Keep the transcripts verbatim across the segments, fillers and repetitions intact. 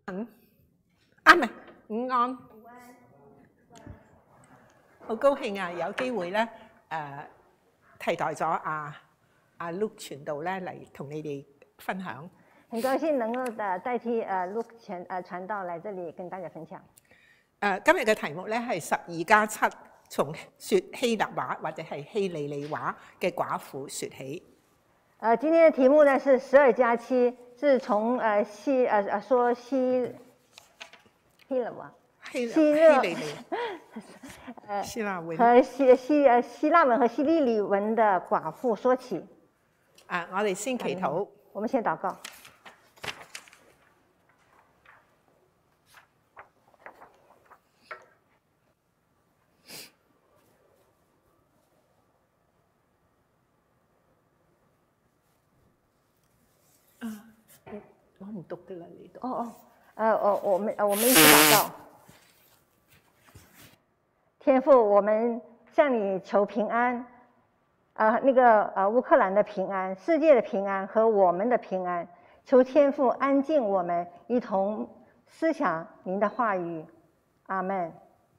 嗯，啊唔係午安，好高興啊！有機會咧誒替代咗阿阿 Luke 傳道咧嚟同你哋分享。 很高興能夠誒代替誒 Luke 傳誒傳道來這裡跟大家分享。 誒今日嘅題目咧係十二加七，從説希臘話或者係希利利話嘅寡婦説起。 誒今天嘅題目呢是十二加七，是從誒希誒誒說希希臘話。 希希希利利，誒希臘文和希希誒希臘文和希利利文的寡婦說起。 啊，我哋先祈禱。 我們先禱告。 啊，我唔讀㗎啦，你讀。 哦哦，誒我我們我們一起禱告。天父，我們向你求平安，啊、呃，那個呃烏克蘭的平安，世界的平安和我們的平安，求天父安靜我們，一同思想您的話語。阿門。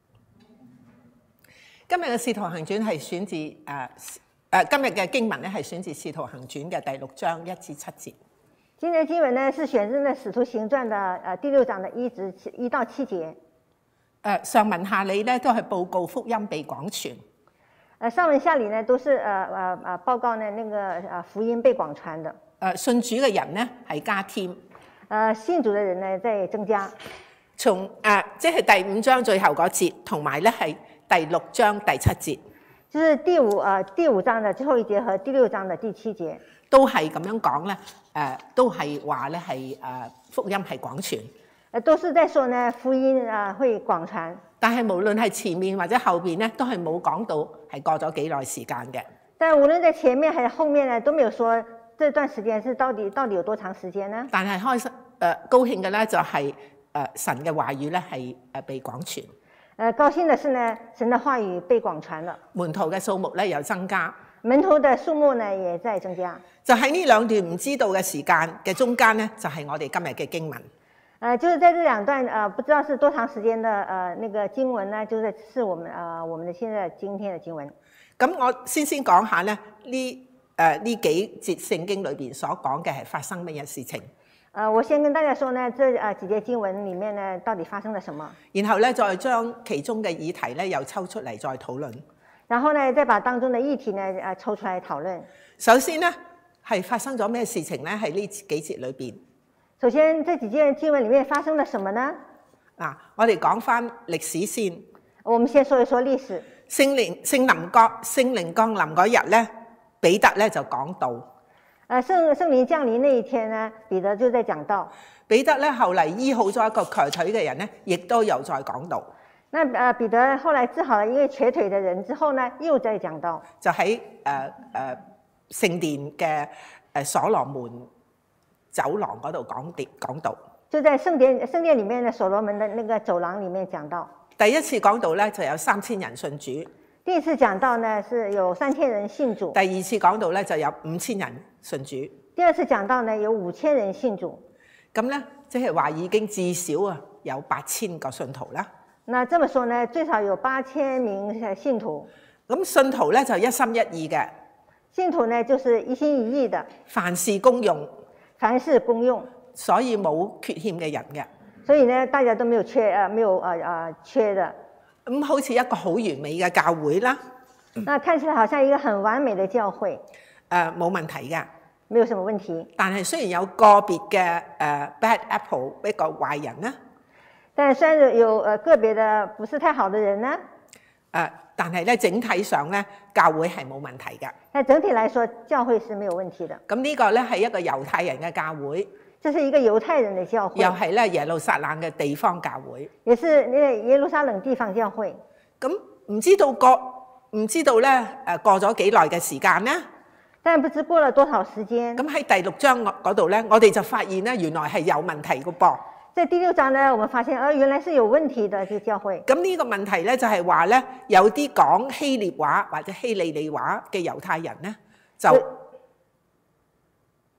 今日嘅《使徒行傳》係選自誒誒，今日嘅經文咧係選自《使徒行傳》嘅第六章一至七節。 今日經文呢是選自《使徒行傳》的誒第六章的一至一到七節。 誒上文下理咧都係報告福音被廣傳。 誒上文下理呢都是誒誒誒報告呢那個誒福音被廣傳的。 誒信主嘅人呢係加添。 誒信主嘅人呢在增加。 從誒即係第五章最後嗰節，同埋咧係第六章第七節。 就是第五誒第五章嘅最後一節和第六章嘅第七節。 都係咁樣講咧，誒都係話咧係誒福音係廣傳。 誒都是在說呢福音啊會廣傳， 但係無論係前面或者後邊咧，都係冇講到係過咗幾耐時間嘅。 但無論在前面還是後面呢，都沒有說這段時間是到底到底有多長時間呢？ 但係開心誒、呃、高興嘅咧就係、是、誒、呃、神嘅話語咧係誒被廣傳。誒、 呃、高興的是呢，神的話語被廣傳了， 門徒嘅數目咧又增加， 門徒的數目呢也在增加。 就喺呢兩段唔知道嘅時間嘅中間咧，就係、是、我哋今日嘅經文。 呃，就是在這兩段呃，不知道是多長時間的呃那個經文呢，就是是我們呃我們的現在今天的經文。 咁我先先講下咧，呢誒呢幾節聖經裏邊所講嘅係發生乜嘢事情。 呃，我先跟大家說呢，這呃幾節經文裡面呢，到底發生了什麼？ 然後咧，再將其中嘅議題咧，又抽出嚟再討論。 然後呢，再把當中的議題呢，呃抽出來討論。 首先呢，係發生咗咩事情咧？喺呢幾節裏邊。 首先，這幾件經文裡面發生了什麼呢？ 嗱，我哋講翻歷史先。 我們先說一說歷史。 聖靈聖靈降聖靈降臨嗰日咧，彼得咧就講道。 誒聖聖靈降臨那一天呢，彼得就在講道。 彼得咧後嚟醫好咗一個瘸腿嘅人咧，亦都有在講道。 那誒彼得後來治好了一個瘸腿嘅人之後呢，又在講道。 就喺誒誒聖殿嘅誒所羅門走廊嗰度講碟講道， 就在聖殿聖殿裡面嘅所羅門的那個走廊裡面講道。 第一次講道咧就有三千人信主。 第一次講道呢是有三千人信主。 第二次講道咧就有五千人信主。 第二次講道呢有五千人信主。 咁咧即係話已經至少啊有八千個信徒啦。 那這麼說呢，最少有八千名信徒。 咁信徒咧就一心一意嘅。 信徒呢就是一心一意的。 凡事公用。 凡事公用。 所以冇缺欠嘅人嘅。 所以呢，大家都沒有缺，呃，沒有，呃，呃，缺的。 咁、嗯、好似一個好完美嘅教會啦。 那看起來好像一個很完美的教會。誒、 呃，冇問題㗎。 沒有什麼問題。但係雖然有個別嘅誒、呃、bad apple 一個壞人啦。 但係雖然有誒個別的不是太好的人呢。誒、 呃，但係咧整體上咧教會係冇問題㗎。 但整體來說，教會是沒有問題的。 咁呢個咧係一個猶太人嘅教會。 這是一個猶太人的教會， 又係咧耶路撒冷嘅地方教會， 也是呢耶路撒冷地方教會。 咁唔知道過唔知道咧誒過咗幾耐嘅時間咧？ 但不知過了多少時間。 咁喺第六章嗰度咧，我哋就發現咧原來係有問題嘅噃。 在第六章呢，我們發現啊，原來是有問題的這個教會。 咁呢個問題咧就係話咧，有啲講希臘話或者希利利話嘅猶太人咧就。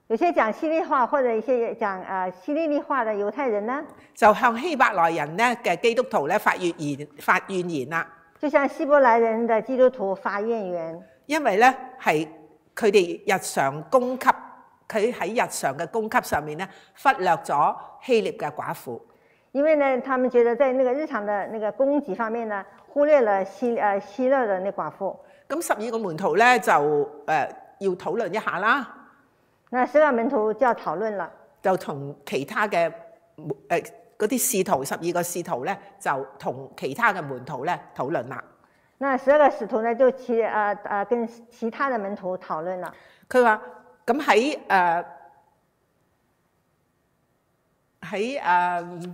有些講希利話或者一些講誒希利尼話嘅猶太人呢， 就向希伯來人咧嘅基督徒咧發怨言發怨言啦。 就向希伯來人嘅基督徒發怨言， 因為咧係佢哋日常供給，佢喺日常嘅供給上面咧忽略咗希臘嘅寡婦。 因為呢，他們覺得在那個日常的那個供給方面呢，忽略了希誒希勒的那寡婦。 咁十二個門徒咧就誒、呃、要討論一下啦。 那十二門徒就要討論了， 就同其他嘅誒嗰啲使徒，十二個使徒咧，就同其他嘅門徒咧討論啦。 那十二個使徒呢，就其誒誒跟其他嘅門徒討論啦。 佢話：咁喺誒喺誒《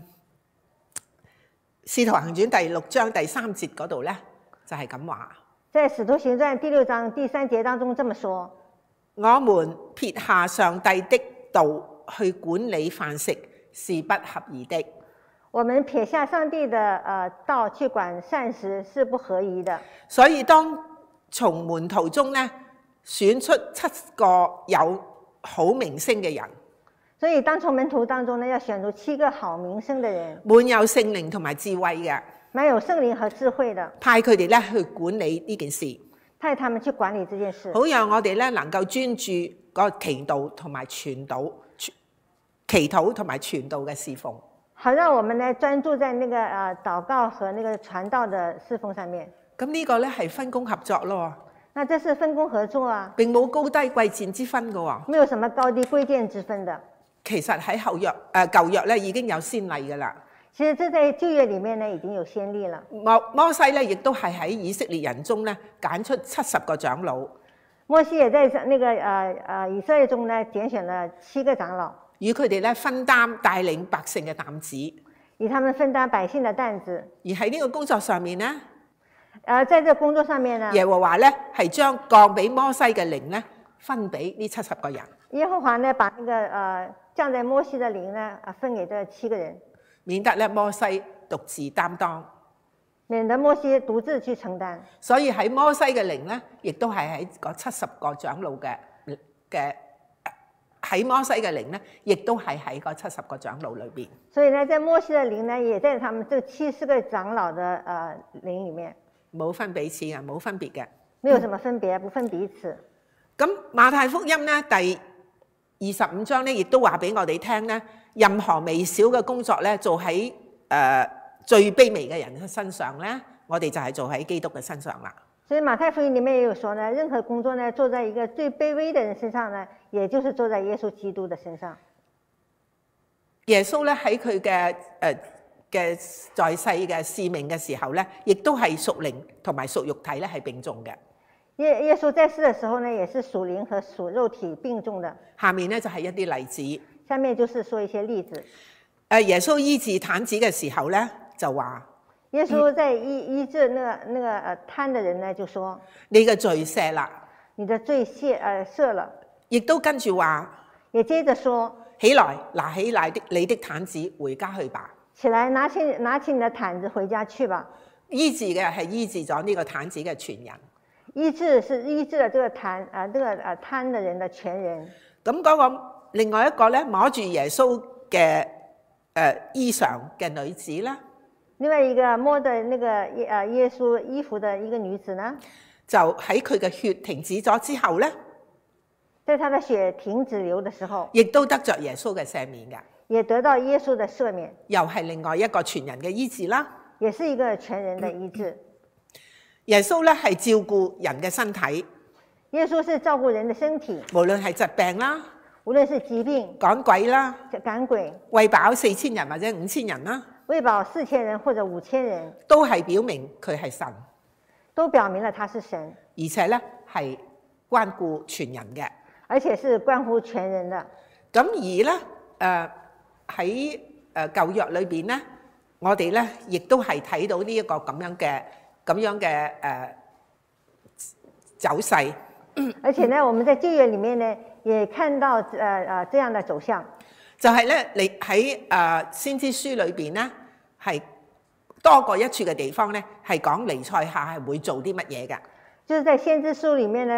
使徒行傳》第六章第三節嗰度咧，就係咁話。 在《使徒行傳》第六章第三節當中這麼說。 我們撇下上帝的道去管理飯食是不合宜的。 我們撇下上帝的呃道去管膳食是不合宜的。 所以當從門徒中呢選出七個有好名聲嘅人， 所以當從門徒當中呢要選出七個好名聲嘅人， 滿有聖靈同埋智慧嘅， 滿有聖靈和智慧的， 派佢哋咧去管理呢件事。 派他們去管理這件事， 好讓我哋咧能夠專注個祈禱同埋傳道、祈禱同埋傳道嘅侍奉。 好讓我們呢專注在那個呃禱告和那個傳道的侍奉上面。 咁呢個咧係分工合作咯。 那這是分工合作啊， 並冇高低貴賤之分噶喎。 沒有什麼高低貴賤之分的。 其實喺後約誒舊約咧已經有先例噶啦。 其實這在舊約裡面呢已經有先例了。 摩摩西咧亦都係喺以色列人中咧揀出七十個長老。 摩西也在那個呃呃以色列中呢揀選了七個長老， 與佢哋咧分擔帶領百姓嘅擔子。 與他們分擔百姓的擔子。 而喺呢個工作上面咧， 呃，在這個工作上面呢， 耶和華咧係將降俾摩西嘅靈咧分俾呢七十個人。 耶和華呢把那個呃降在摩西的靈呢啊分給這七個人。 免得咧摩西獨自擔當， 免得摩西獨自去承擔。 所以喺摩西嘅靈咧，亦都係喺嗰七十個長老嘅嘅喺摩西嘅靈咧，亦都係喺嗰七十個長老裏邊。 所以呢，在摩西嘅靈呢，也在他們這七十個長老的呃靈裡面， 冇分彼此嘅，冇分別嘅， 沒有什麼分別，不分彼此。 咁馬太福音咧第二十五章咧，亦都話俾我哋聽咧。任何微小嘅工作咧，做喺誒、呃、最卑微嘅人身上咧，我哋就係做喺基督嘅身上啦。 所以馬太福音裡面也有說呢，任何工作呢，做在一個最卑微的人身上呢，也就是做在耶穌基督的身上。 耶穌咧喺佢嘅誒嘅在世嘅使命嘅時候咧，亦都係屬靈同埋屬肉體咧係並重嘅。 耶耶穌在世嘅時候呢，也是屬靈和屬肉體並重的。 下面咧就係一啲例子。 下面就是說一些例子。 誒，耶穌醫治癱子嘅時候咧，就話： 耶穌在醫醫治那個那個誒癱的人呢，就說： 你嘅罪赦啦， 你的罪赦誒赦了。 亦都跟住話， 也接着說： 起來，拿起來的你的癱子回家去吧。 起來，拿起拿起你的毯子回家去吧。 醫治嘅係醫治咗呢個癱子嘅全人。 醫治是醫治了這個癱啊，這個啊癱的人的全人。 咁嗰個。另外一個咧，摸住耶穌嘅誒衣裳嘅女子咧， 另外一個摸的那個耶啊耶穌衣服的一個女子呢， 就喺佢嘅血停止咗之後咧， 在他的血停止流的時候， 亦都得着耶穌嘅赦免嘅， 也得到耶穌的赦免， 又係另外一個全人嘅醫治啦， 也是一個全人的醫治。 耶穌咧係照顧人嘅身體， 耶穌是照顧人的身體， 無論係疾病啦。 無論是疾病、 趕鬼啦、 趕鬼、 餵飽四千人或者五千人啦， 餵飽四千人或者五千人， 都係表明佢係神， 都表明了他是神， 而且咧係關顧全人嘅， 而且是關乎全人的。 咁而咧誒喺誒舊約裏邊咧，我哋咧亦都係睇到呢一個咁樣嘅咁樣嘅誒、呃、走勢。 而且呢，我們在舊約裡面呢，也看到誒誒這樣的走向， 就係咧，你喺誒先知書裏邊咧，係多過一處嘅地方咧，係講彌賽亞係會做啲乜嘢嘅。 就是在先知書裡面呢，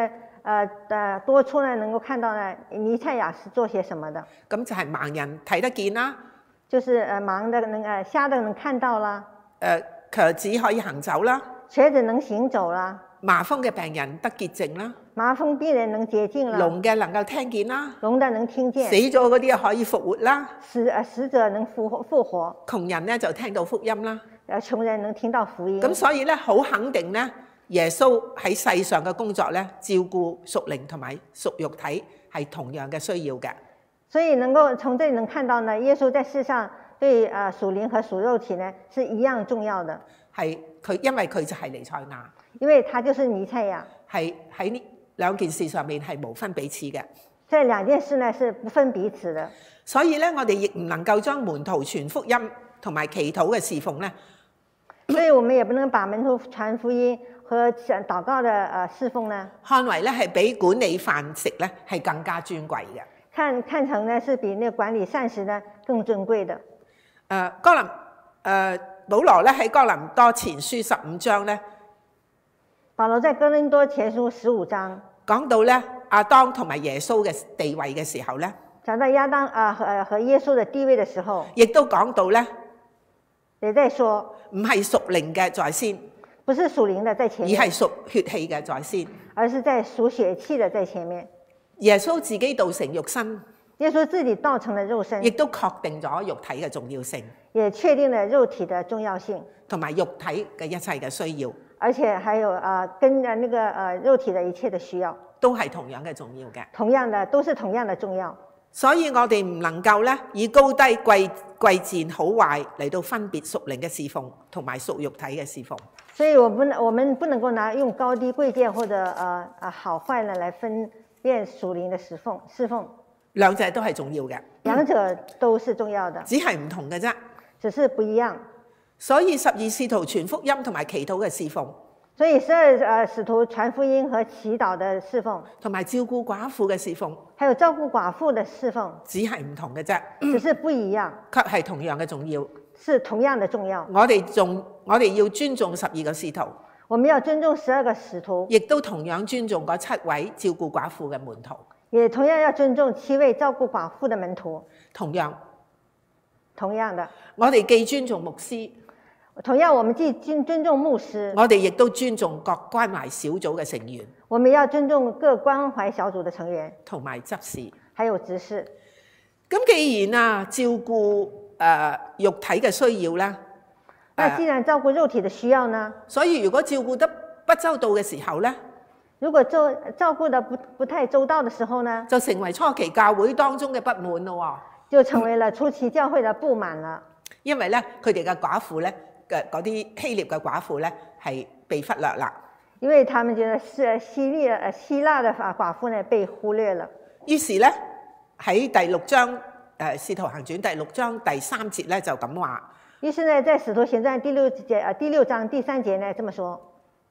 呃呃多處呢能夠看到呢彌賽亞是做些什麼的。 咁就係盲人睇得見啦， 就是呃盲的能呃瞎的能看到啦， 誒瘸子可以行走啦， 瘸子能行走啦， 麻風嘅病人得潔淨啦， 麻風病人能潔淨啦， 聾嘅能夠聽見啦， 聾的能聽見， 死咗嗰啲可以復活啦， 死呃死者能復活復活， 窮人咧就聽到福音啦。 呃窮人能聽到福音。 咁所以咧好肯定咧，耶穌喺世上嘅工作咧，照顧屬靈同埋屬肉體係同樣嘅需要嘅。 所以能夠從這裡能看到呢，耶穌在世上對呃屬靈和屬肉體呢是一樣重要的。 係佢，因為佢就係彌賽亞， 因為他就是彌賽亞， 係喺呢兩件事上面係無分彼此嘅。 這兩件事呢是不分彼此的。 所以咧，我哋亦唔能夠將門徒傳福音同埋祈禱嘅侍奉咧， 所以我們也不能把門徒傳福音和禱告的呃侍奉呢， 看為咧係比管理飯食咧係更加尊貴嘅。 看看成呢是比那個管理膳食呢更尊貴的。 誒、呃、哥林誒、呃、保羅咧喺哥林多前書十五章咧， 保羅在哥林多前書十五章講到咧亞當同埋耶穌嘅地位嘅時候咧， 講到亞當啊和和耶穌的地位的時候， 亦都講到咧也在說唔係屬靈嘅在先， 不是屬靈的在前而面， 係屬血氣嘅在先。 而是在屬血氣的在前面。 耶穌自己道成肉身， 耶穌自己道成了肉身， 亦都確定咗肉體嘅重要性， 也確定了肉體的重要性， 同埋肉體嘅一切嘅需要， 而且還有啊、呃、跟呃那個呃肉體的一切的需要， 都係同樣嘅重要嘅。 同樣的都是同樣的重要。 所以我哋唔能夠咧以高低貴貴賤好壞嚟到分別屬靈嘅侍奉同埋屬肉體嘅侍奉。 所以我不能我們不能夠拿用高低貴賤或者呃呃好壞呢來分辨屬靈的侍奉侍奉， 兩者都係重要嘅， 兩者都是重要的， 只係唔同嘅啫。 只是不一樣。 所以十二使徒傳福音同埋祈禱嘅侍奉， 所以十二呃使徒傳福音和祈禱的侍奉， 同埋照顧寡婦嘅侍奉， 還有照顧寡婦的侍奉， 只係唔同嘅啫， 只是不一樣， 卻係同樣嘅重要。 是同樣的重要。 我哋仲我哋要尊重十二個使徒， 我們要尊重十二個使徒， 亦都同樣尊重嗰七位照顧寡婦嘅門徒。 也同樣要尊重七位照顧寡婦的門徒。 同樣， 同樣的， 我哋既尊重牧師， 同樣我們既尊尊重牧師， 我哋亦都尊重各關懷小組嘅成員， 我們要尊重各關懷小組的成員， 同埋執事。 還有執事。 咁既然啊照顧誒、呃、肉體嘅需要咧， 那既然照顧肉體的需要呢？ 所以如果照顧得不周到嘅時候咧， 如果照照顧得不不太周到的時候呢， 就成為初期教會當中嘅不滿咯喎。 就成為了初期教會的不滿了。 因為咧佢哋嘅寡婦咧嘅嗰啲希臘嘅寡婦咧係被忽略啦。 因為他們覺得是希臘誒希臘的寡婦呢被忽略了。 於是咧喺第六章誒《使徒行傳》第六章第三節咧就咁話。 於是呢，在《使徒行傳》第六節啊第六章第三節呢，這麼說。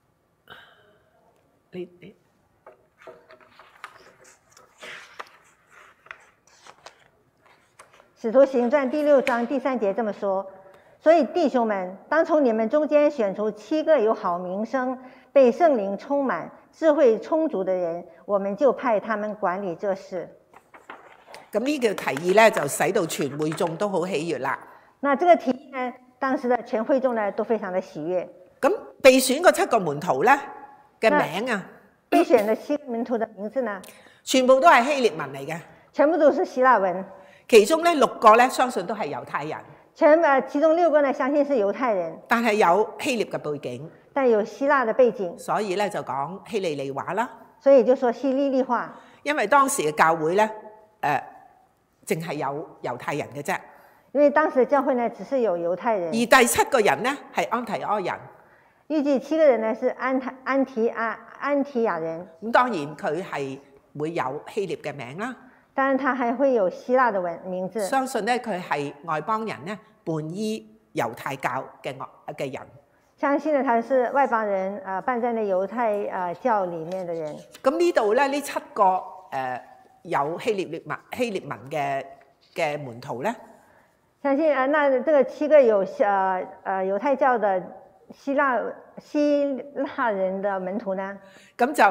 你你使徒行傳第六章第三節這麼說，所以弟兄們，當從你們中間選出七個有好名聲、被聖靈充滿、智慧充足的人，我們就派他們管理這事。 咁呢個提議咧，就使到全會眾都好喜悅啦。 那這個提議呢，當時的全會眾呢都非常的喜悅。 咁被選嗰七個門徒咧嘅名啊， 被選的七個門徒的名字呢， 全部都係希臘文嚟嘅， 全部都是希臘文。 其中咧六個咧，相信都係猶太人。 全誒其中六個呢，相信是猶太人， 但係有希臘嘅背景， 但有希臘的背景， 所以咧就講希利利話啦。 所以就說希利利話。 因為當時嘅教會咧，誒淨係有猶太人嘅啫。 因為當時嘅教會呢，只是有猶太人。 而第七個人呢，係安提阿人。 預計七個人呢是安提安提阿安提亞人。 咁當然佢係會有希臘嘅名啦。 當然，他還會有希臘的文名字。 相信咧，佢係外邦人咧，伴依猶太教嘅外嘅人。 相信呢，他是外邦人，啊，伴在呢猶太啊教裡面的人。 咁呢度咧，呢七個誒、呃、有希臘文希臘文嘅嘅門徒咧， 相信啊，那這個七個有誒誒猶太教的希臘希臘人的門徒呢， 咁就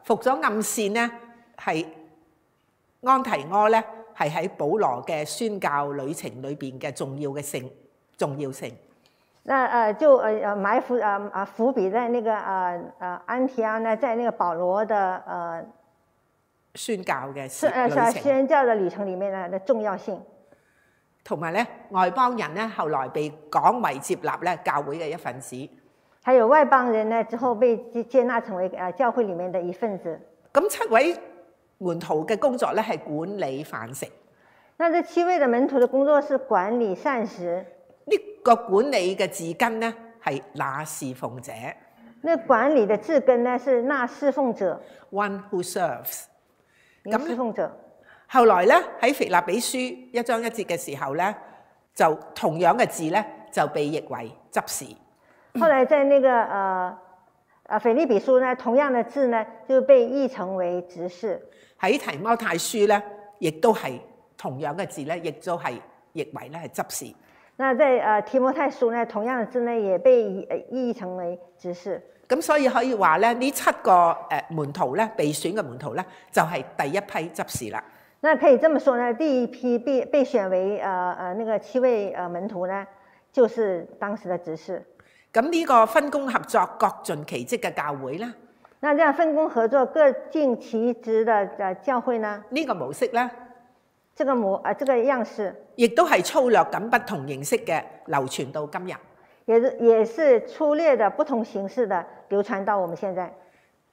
服咗暗線咧，係安提阿咧，係喺保羅嘅宣教旅程裏邊嘅重要嘅性重要性。 那呃就呃呃埋伏呃呃伏筆在那個呃呃安提阿呢，在那個保羅的呃宣教嘅是呃是旅程， 宣教的旅程裡面呢的重要性。 同埋咧外邦人咧後來被廣為接納咧教會嘅一份子。 還有外邦人呢之後被接納成為呃教會裡面的一份子。 咁七位門徒嘅工作咧係管理飯食。 那這七位的門徒的工作是管理膳食。 呢個管理嘅字根咧係那侍奉者。 那管理的字根呢是那侍奉者 ，one who serves。 咁侍奉者。 後來咧喺腓立比書一章一節嘅時候咧，就同樣嘅字咧就被譯為執事。 後來在那個呃呃腓立比書呢，同樣的字呢就被譯成為執事。 喺提摩太書咧，亦都係同樣嘅字咧，亦都係譯為咧係執事。 那在呃提摩太書呢，同樣的字呢也被譯譯成為執事。 咁所以可以話咧，呢七個誒門徒咧，被選嘅門徒咧，就係第一批執事啦。 那可以這麼說呢，第一批被被選為呃呃那個七位呃門徒呢，就是當時的執事。 咁呢個分工合作、各盡其職嘅教會咧， 那這樣分工合作、各盡其職的呃教會呢？ 呢個模式咧， 這個模啊、呃，這個樣式， 亦都係粗略咁不同形式嘅流傳到今日。 也是也是粗略的不同形式的流傳到我們現在。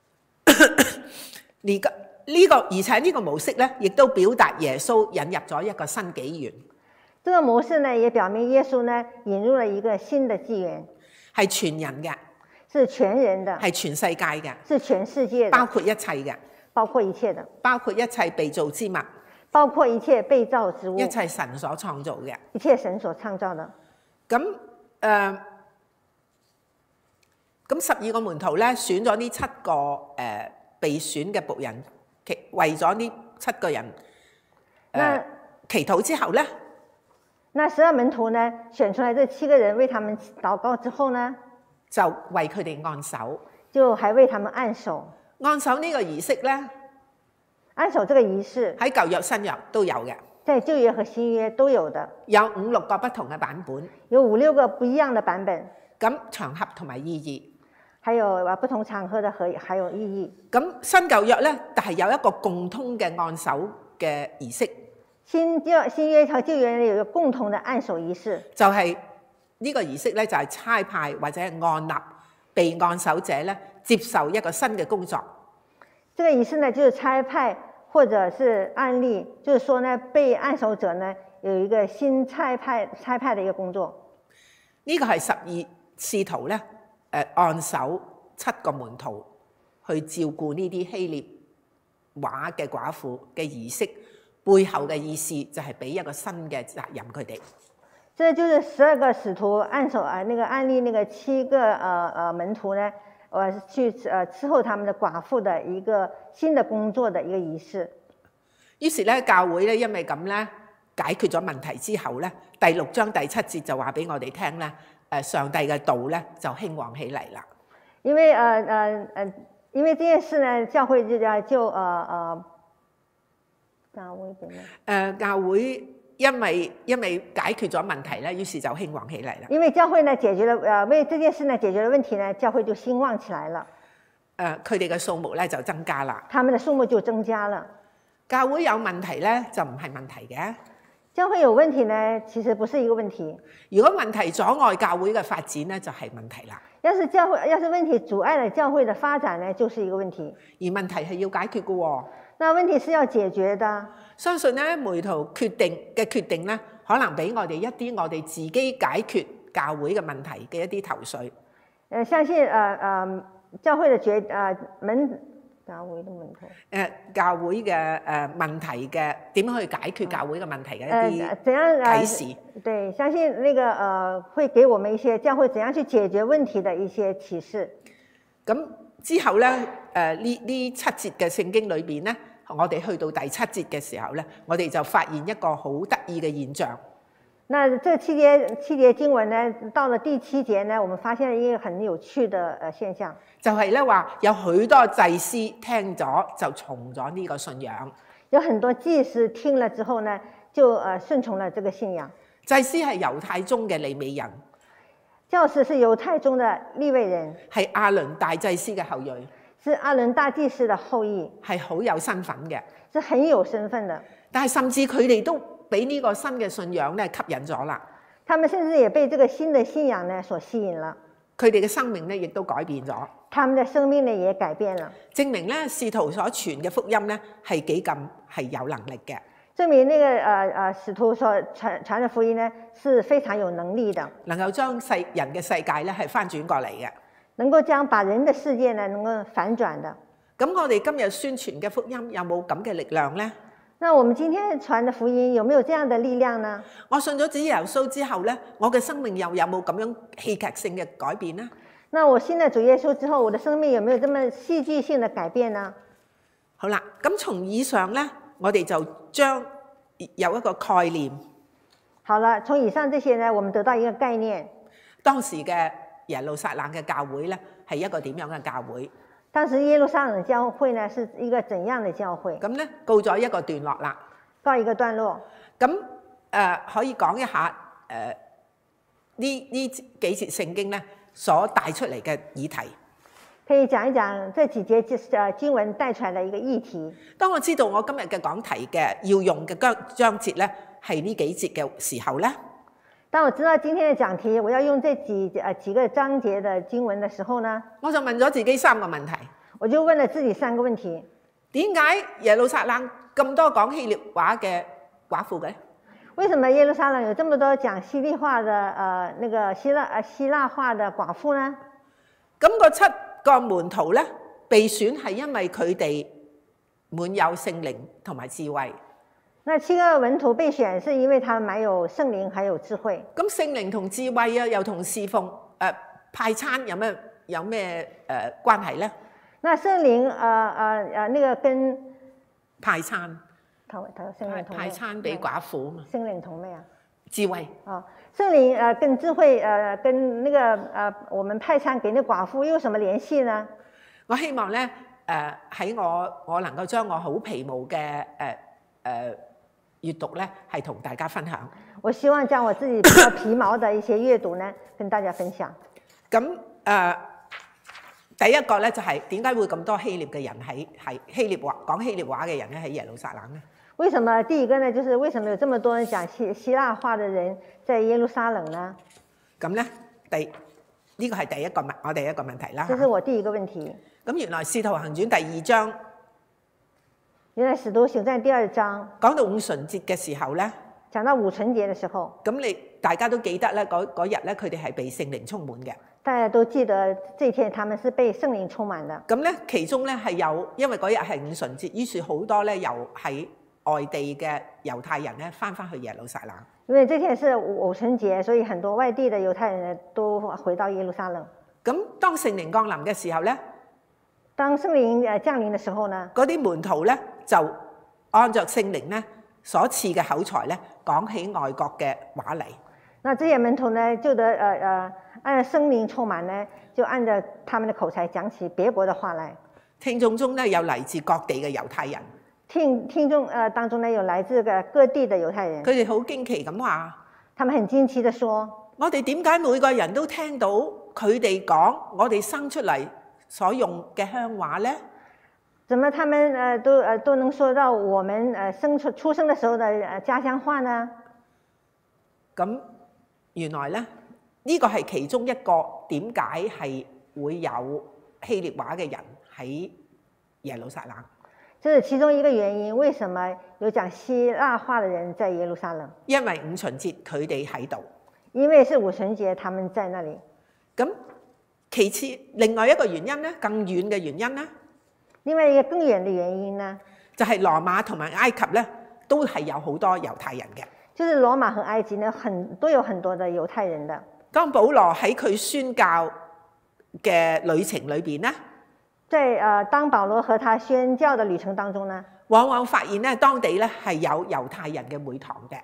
呢個呢個，而且呢個模式咧，亦都表達耶穌引入咗一個新紀元。 這個模式呢，也表明耶穌呢引入了一個新的紀元， 係全人嘅， 是全人的， 係全世界嘅， 是全世界的， 包括一切嘅， 包括一切的， 包括一切被造之物， 包括一切被造之物， 一切神所創造嘅， 一切神所創造的。 咁誒，咁十二個門徒咧，選咗呢七個誒、呃、被選嘅僕人，其為咗呢七個人誒、呃、祈禱之後咧， 那十二門徒呢，選出來這七個人為他們禱告之後呢， 就為佢哋按手， 就還為他們按手。 按手呢個儀式咧， 按手這個儀式喺舊約新約都有嘅， 在舊約和新約都有的， 有五六個不同嘅版本， 有五六個不一樣的版本。 咁場合同埋意義， 還有啊不同場合的和還有意義。 咁新舊約咧，但係有一個共通嘅按手嘅儀式。 新約新約和舊約有一個共同的按手儀式， 就係、是、呢個儀式咧，就係差派或者係按立被按手者咧，接受一個新嘅工作。 這個儀式呢，就是差派或者是按立，就是說呢，被按手者呢有一個新差派差派的一個工作。 呢、這個係十二使徒咧，誒按手七個門徒去照顧呢啲希臘話嘅寡婦嘅儀式，背後嘅意思就係俾一個新嘅責任佢哋。 這就是十二個使徒按手啊，那個按立那個七個呃呃門徒呢，呃去呃伺候他們的寡婦的一個新的工作的一個儀式。 於是咧，教會咧因為咁咧解決咗問題之後咧，第六章第七節就話俾我哋聽咧。誒上帝嘅道咧就興旺起嚟啦。 因為誒誒誒，因為這件事呢，教會就就誒誒教會點咧？誒教會因為因為解決咗問題咧，於是就興旺起嚟啦。 因為教會呢解決了誒為這件事呢解決了問題呢，教會就興旺起來了。 誒佢哋嘅數目咧就增加啦。 他們的數目就增加了。 教會有問題咧就唔係問題嘅。 教會有問題呢，其實不是一個問題。 如果問題阻礙教會嘅發展呢，就係問題啦。 要是教會，要是問題阻礙了教會的發展呢，就是一個問題。 而問題係要解決嘅喎。 那問題是要解決的。相信呢，門徒決定嘅決定呢，可能俾我哋一啲我哋自己解決教會嘅問題嘅一啲頭緒。 誒，相信誒誒教會嘅決誒門。教會的門徒，誒教會嘅誒問題嘅點樣去解決教會嘅問題嘅一啲啟示， 對，相信那個誒、呃、會給我們一些教會怎樣去解決問題的一些啟示。 咁之後咧，誒呢呢七節嘅聖經裏邊咧，我哋去到第七節嘅時候咧，我哋就發現一個好得意嘅現象。 那這七節七節經文呢，到了第七節呢，我們發現一個很有趣的呃現象， 就係咧話有許多祭司聽咗就從咗呢個信仰。 有很多祭司聽了之後呢，就呃順從了這個信仰。 祭司係猶太中嘅利未人， 教士是猶太中的利未人， 係亞倫大祭司嘅後裔， 是亞倫大祭司的後裔， 係好有身份嘅。 是很有身份的。 但係甚至佢哋都俾呢個新嘅信仰咧吸引咗啦， 他們甚至也被這個新的信仰呢所吸引了， 佢哋嘅生命咧亦都改變咗， 他們的生命呢也改變了， 證明咧使徒所傳嘅福音咧係幾咁係有能力嘅， 證明那個呃呃使徒所傳傳的福音呢是非常有能力的， 能夠將世人嘅世界咧係翻轉過嚟嘅。 能夠將把人的世界呢能夠反轉的。 咁我哋今日宣傳嘅福音有冇咁嘅力量呢？ 那我們今天傳的福音有沒有這樣的力量呢？ 我信咗主耶穌之後咧，我嘅生命又有冇咁樣戲劇性嘅改變呢？ 那我信了主耶穌之後，我的生命有沒有這麼戲劇性的改變呢？ 好啦，咁從以上咧，我哋就將有一個概念。 好了，從以上這些呢，我們得到一個概念。 當時嘅耶路撒冷嘅教會咧，係一個點樣嘅教會？ 當時耶路撒冷教會呢，是一個怎樣的教會？ 咁咧告咗一個段落啦。 告一個段落。 咁誒、呃、可以講一下誒呢呢幾節聖經咧所帶出嚟嘅議題。 可以講一講這幾節誒經文帶出來的一個議題。當我知道我今日嘅講題嘅要用嘅章章節咧係呢幾節嘅時候咧， 當我知道今天的講題，我要用這幾誒幾個章節的經文的時候呢， 我就問咗自己三個問題。 我就問了自己三個問題： 點解耶路撒冷咁多講希臘話嘅寡婦嘅？ 為什麼耶路撒冷有這麼多講希臘話的呃那個希臘呃希臘話的寡婦呢？ 咁個七個門徒咧被選係因為佢哋滿有聖靈同埋智慧。 那七個門徒被選是因為他們滿有聖靈還有智慧。 咁聖靈同智慧啊，又同侍奉誒、呃、派餐有咩有咩誒、呃、關係咧？ 那聖靈誒誒誒那個跟派餐， 頭頭聖靈同派餐俾寡婦啊嘛。 聖靈同咩啊？ 智慧。 哦，聖靈誒、呃、跟智慧誒、呃、跟那個誒、呃、我們派餐給那寡婦有什麼聯繫呢？ 我希望咧誒喺我我能夠將我好皮毛嘅誒誒。呃呃閱讀咧係同大家分享。 我希望將我自己比較皮毛的一些閱讀呢，跟大家分享。 咁誒、呃，第一個咧就係點解會咁多希臘嘅人喺係希臘話講希臘話嘅人咧喺耶路撒冷咧？ 為什麼第一個呢？就是為什麼有這麼多人講希希臘話的人在耶路撒冷呢？ 咁咧第呢個係第一個問我哋一個問題啦。 這是我第一個問題。 咁原來《使徒行傳》第二章。 原來使徒行傳第二章講到五旬節嘅時候咧， 講到五旬節嘅時候， 咁你大家都記得咧，嗰嗰日咧佢哋係被聖靈充滿嘅。 大家都記得這一天他們是被聖靈充滿的。 咁咧其中咧係有，因為嗰日係五旬節，於是好多咧由喺外地嘅猶太人咧翻返去耶路撒冷。 因為這天是五旬節，所以很多外地的猶太人都回到耶路撒冷。 咁當聖靈降臨嘅時候咧， 當聖靈誒降臨嘅時候呢，嗰啲門徒咧就按照聖靈咧所賜嘅口才咧講起外國嘅話嚟。 那這些門徒呢就得誒誒按聖靈充滿呢，就按照他們的口才講起別國的話來。 聽眾中咧有嚟自各地嘅猶太人。 聽聽眾誒當中呢有來自嘅各地的猶太人。 佢哋好驚奇咁話， 他們很驚奇地說： 我哋點解每個人都聽到佢哋講我哋生出嚟所用嘅鄉話咧？ 怎麼他們誒都誒都能說到我們誒生出出生的時候的誒家鄉話呢？ 咁原來咧呢個係其中一個點解係會有希臘話嘅人喺耶路撒冷。 這是其中一個原因，為什麼有講希臘話的人在耶路撒冷？ 因為五旬節佢哋喺度。 因為是五旬節，他們在那裡。 咁其次，另外一個原因咧，更遠嘅原因咧， 另外一個更遠嘅原因呢， 就係羅馬同埋埃及咧，都係有好多猶太人嘅。 就是羅馬和埃及呢，很都有很多的猶太人的。 當保羅喺佢宣教嘅旅程裏邊咧， 在誒當保羅和他宣教的旅程當中呢， 往往發現咧當地咧係有猶太人嘅會堂嘅。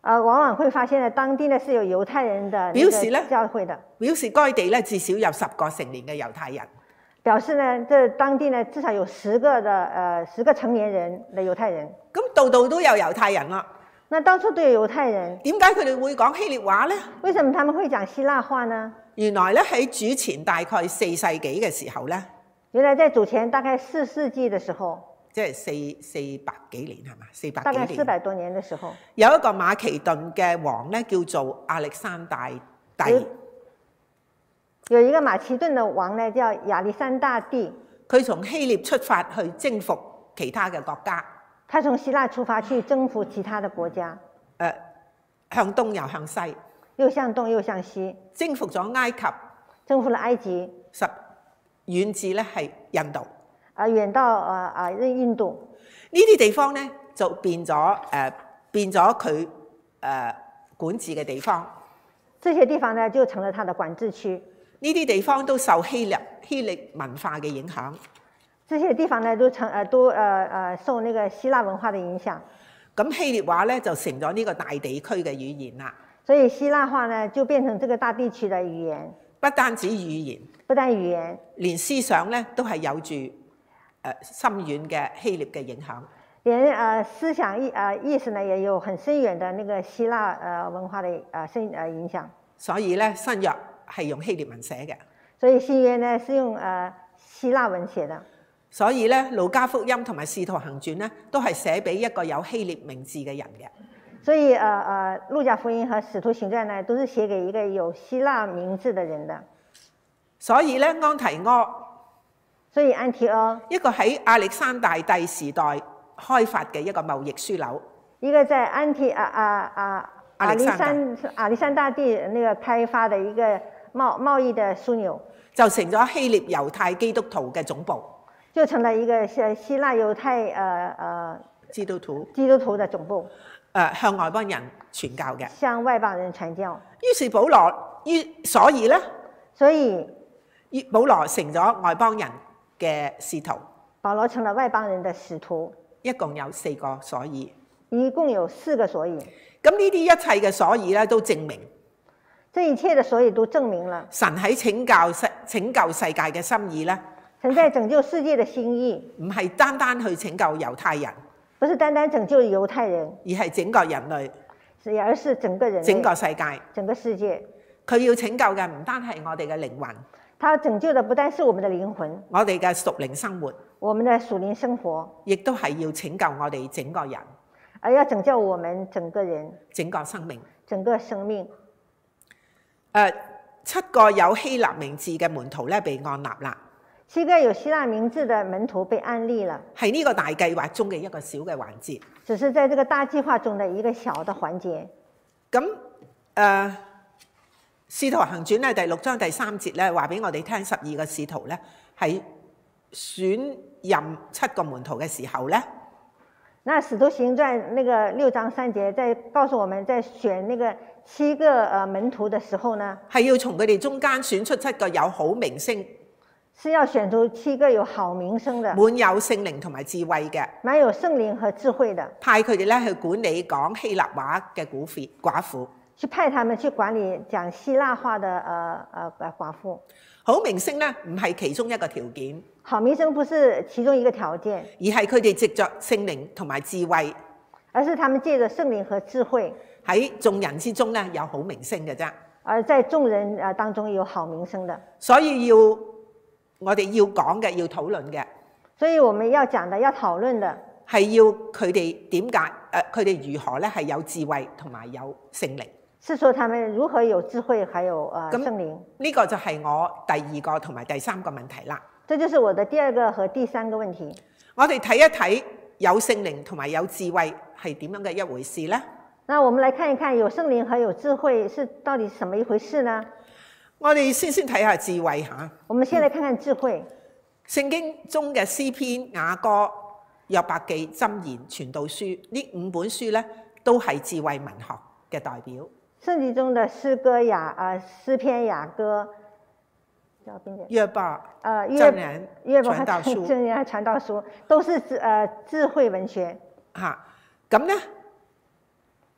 啊，往往會發現呢，當地呢是有猶太人的表示呢教會的， 表示該地咧至少有十個成年嘅猶太人。 表示呢，這當地呢至少有十個的呃十個成年人的猶太人。 咁度度都有猶太人啦。 那到處都有猶太人， 點解佢哋會講希臘話呢？ 為什麼他們會講希臘話呢？ 原來咧喺主前大概四世紀嘅時候咧， 原來在主前大概四世紀的時候， 即係四四百幾年係嘛？四百大概幾年， 四百多年的時候， 有一個馬其頓嘅王咧叫做亞歷山大帝， 有一個馬其頓的王呢叫亞歷山大帝， 佢從希臘出發去征服其他嘅國家。 他從希臘出發去征服其他的國家， 誒、呃、向東又向西， 又向東又向西， 征服咗埃及， 征服了埃及， 十遠至咧係印度， 啊遠到啊啊印度， 呢啲地方咧就變咗誒、呃、變咗佢誒管治嘅地方。 這些地方呢就成了他的管治區。 呢啲地方都受希臘希臘文化嘅影響。 這些地方呢都成誒都誒誒受那個希臘文化的影響。 咁希臘話咧就成咗呢個大地區嘅語言啦。 所以希臘話呢就變成這個大地區的語言。 不單止語言， 不但語言， 連思想咧都係有住誒深遠嘅希臘嘅影響。 連誒思想意誒意思呢也有很深遠的那個希臘誒文化的誒深誒影響。 所以咧新約係用希臘文寫嘅。 所以新約呢是用誒希臘文寫的。 所以咧，路加福音同埋使徒行傳咧，都係寫俾一個有希臘名字嘅人嘅。 所以，誒、呃、誒，路加福音和使徒行傳呢，都是寫給一個有希臘名字的人的。 所以咧，安提阿， 所以安提阿， 一個喺亞歷山大帝時代開發嘅一個貿易樞紐， 一個在安提啊啊啊亞歷山亞歷山大帝那個開發的一個貿貿易的樞紐， 就成咗希臘猶太基督徒嘅總部。 就成了一個希希臘猶太呃呃基督徒基督徒的總部， 誒向外邦人傳教嘅。 向外邦人傳教。 於是保羅於所以咧， 所以保羅成咗外邦人嘅使徒。 保羅成了外邦人的使徒， 一共有四個所以。 一共有四個所以。 咁呢啲一切嘅所以咧，都證明這一切的所以都證明了神喺拯救世拯救世界嘅心意咧。 神在拯救世界的心意， 唔係單單去拯救猶太人， 不是單單拯救猶太人， 而係整個人類， 而是整個人類， 整個世界， 整個世界。 佢要拯救嘅唔單係我哋嘅靈魂， 他拯救的不單是我們的靈魂， 我哋嘅屬靈生活， 我們的屬靈生活， 亦都係要拯救我哋整個人， 而要拯救我們整個人， 整個生命， 整個生命。 誒，七個有希臘名字嘅門徒咧被按立啦。 七個有希臘名字的門徒被安立了， 係呢個大計劃中嘅一個小嘅環節。 只是在這個大計劃中的一個小的環節。 咁誒，《使徒行傳》咧第六章第三節咧話俾我哋聽，十二個使徒咧喺選任七個門徒嘅時候咧， 那《使徒行傳》那個六章三節在告訴我們在選那個七個誒門徒的時候呢， 係要從佢哋中間選出七個有好名聲， 是要選出七個有好名聲的， 滿有聖靈同埋智慧嘅， 滿有聖靈和智慧的， 派佢哋咧去管理講希臘話嘅古婦寡婦， 去派他們去管理講希臘話的誒誒寡婦。 好名聲咧唔係其中一個條件， 好名聲不是其中一個條件， 而係佢哋藉着聖靈同埋智慧， 而是他們借着聖靈和智慧喺眾人之中咧有好名聲嘅啫。 而在眾人誒當中有好名聲的， 所以要我哋要講嘅，要討論嘅， 所以我們要講的，要討論的， 係要佢哋點解誒？佢哋如何咧係有智慧同埋有聖靈？ 是說他們如何有智慧，還有誒聖靈。 呢個就係我第二個同埋第三個問題啦。 這就是我的第二個和第三個問題。 我哋睇一睇有聖靈同埋有智慧係點樣嘅一回事呢？ 那我們來看一看有聖靈和有智慧是到底是什麼一回事呢？ 我哋先先睇下智慧嚇。 我們先來看看智慧。 聖經中嘅詩篇、雅歌、約伯記、箴言、傳道書呢五本書咧，都係智慧文學嘅代表。 聖經中的詩歌雅啊詩篇雅歌，叫邊個？ 約伯、 呃箴言、 約伯傳道書、 箴言、傳道書都是智呃智慧文學。 嚇咁咧，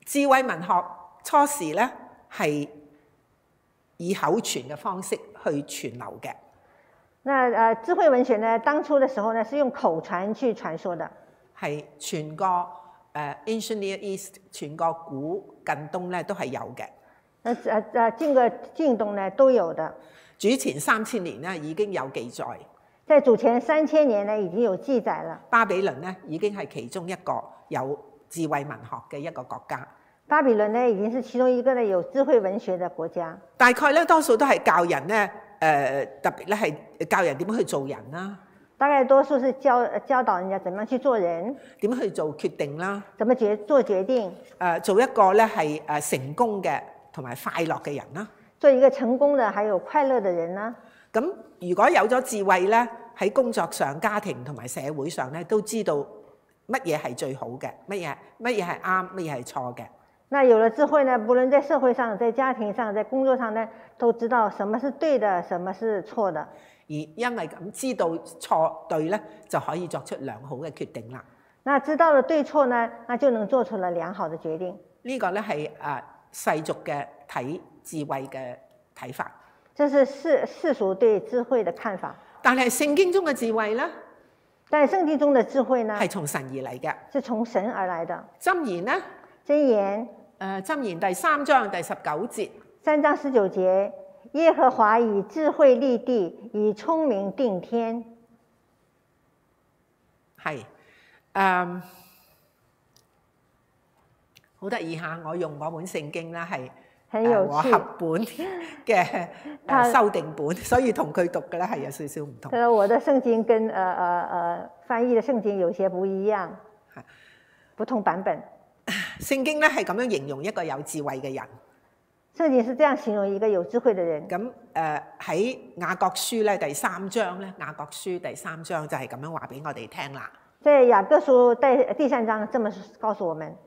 智慧文學初時咧係以口傳嘅方式去傳流嘅。 那呃，智慧文學呢，當初的時候呢，是用口傳去傳說的， 係全個誒 Ancient Near East，全個古近東咧都係有嘅。 那誒誒，整個近東呢都有的。 主前三千年咧已經有記載， 在主前三千年呢已經有記載了。 巴比倫咧已經係其中一個有智慧文學嘅一個國家。 巴比倫呢已經是其中一個呢有智慧文學嘅國家。 大概咧多數都係教人咧。誒、呃、特別咧係教人點樣去做人啦， 大概多數是教教導人家點樣去做人， 點樣去做決定啦， 怎麼決做決定，誒、 呃、做一個咧係誒成功嘅同埋快樂嘅人啦， 做一個成功的還有快樂嘅人啦。 咁如果有咗智慧咧，喺工作上、家庭同埋社會上咧，都知道乜嘢係最好嘅，乜嘢乜嘢係啱，乜嘢係錯嘅。 那有了智慧呢，無論在社會上、在家庭上、在工作上呢，都知道什麼是對的，什麼是錯的。 而因為咁知道錯對咧，就可以作出良好嘅決定啦。 那知道了對錯呢，那就能做出了良好的決定。 呢個咧係誒世俗嘅睇智慧嘅睇法。 這是世世俗對智慧的看法。 但係聖經中嘅智慧咧， 但係聖經中的智慧呢， 係從神而嚟嘅， 是從神而來的。 箴言呢？ 箴言誒箴言第三章第十九節， 三章十九節，耶和華以智慧立地，以聰明定天。 係誒好得意下，我用嗰本聖經啦，係誒和合本嘅誒修訂本，所以同佢讀嘅咧係有少少唔同。 誒，我的聖經跟誒誒誒翻譯嘅聖經有些不一樣，不同版本。 聖經咧係咁樣形容一個有智慧嘅人。 聖經是這樣形容一個有智慧嘅人。 咁誒喺雅各書咧第三章咧，雅各書第三章就係咁樣話俾我哋聽啦。 在雅各書第第三章這麼告訴我們，